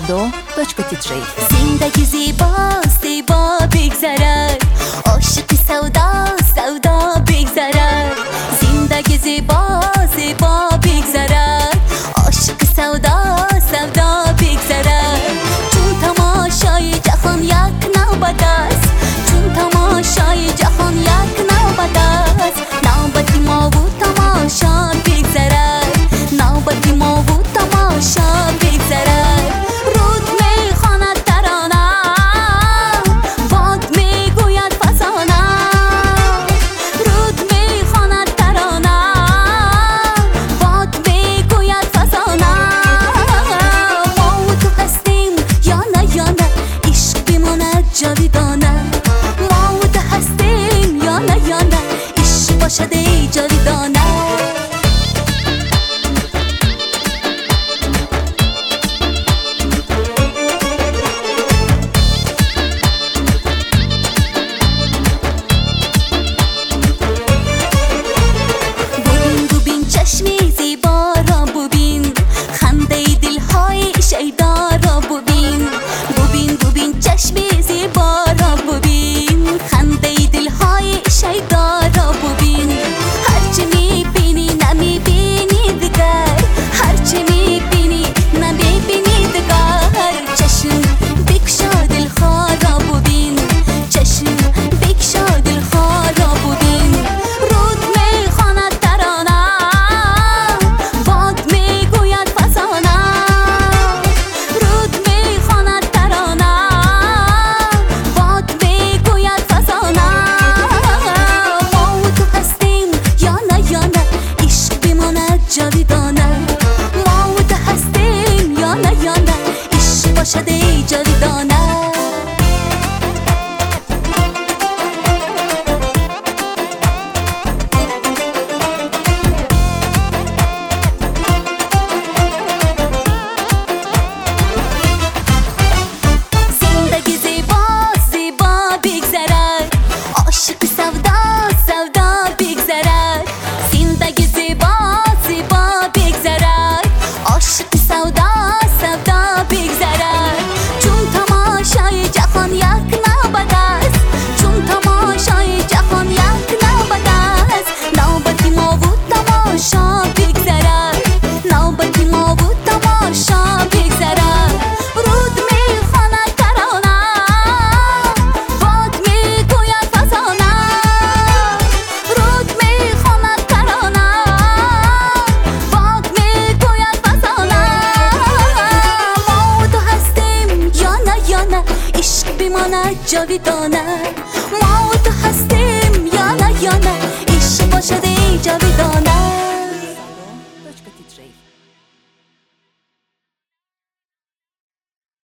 savdo.tj. زندگی زیبا زیبا بگذرد، عاشق سودا سودا بگذرد. زندگی زیبا زیبا بگذرد، عاشق سودا سودا بگذرد. چون تماشای جهان یک نوبت است، چون تماشای جهان یک نوبت است. نوبتی ما بود تماشا بگذرد، نوبتی ما بود تماشا بگذرد. رود میخواند ترانه، باد میگوید فسانه. رود میخواند ترانه، باد میگوید فسانه. ما و تو هستیم یا نه یا نه، عشق بماند جاویدانه. ما و تو هستیم یا نه یا نه، عشق باشد ای جاویدانه. چشمی زیبا را ببین، خنده دلهای شیدا را ببین. ببین ببین چشمی زیبا را ببین، خنده دلهای شیدا را ببین. هرچی میبینی نمیبینی دیگر، هرچی میبینی نمیبینی دیگر. چشم بکشا دلها را ببین، چشم بکشا دلها را ببین. رود میخواند ترانه، باد میگوید فسانه. رود میخواند ترانه، باد میگوید فسانه. ما و تو هستیم یا نه یا نه، عشق بماند جاویدانه. ما و تو هستیم یا نه یا نه، عشق باشد ای جاویدانه. عاشق سودا سودا بگذرد، زندگی زیبا زیبا بگذرد. عاشق سودا سودا بگذرد. چون تماشای جهان یک نوبت است، چون تماشای جهان یک نوبت است. نوبتی ما بود تماشا بگذرد، نوبتی ما بود تماشا بگذرد. رود میخواند ترانه، باد میگوید فسانه. رود میخواند ترانه، باد میگوید فسانه. ما و تو هستیم یا نه یا نه، عشق بماند جاویدانه. ما و تو هستیم یا نه یا نه، عشق باشد ای جاویدانه. savdo.tj.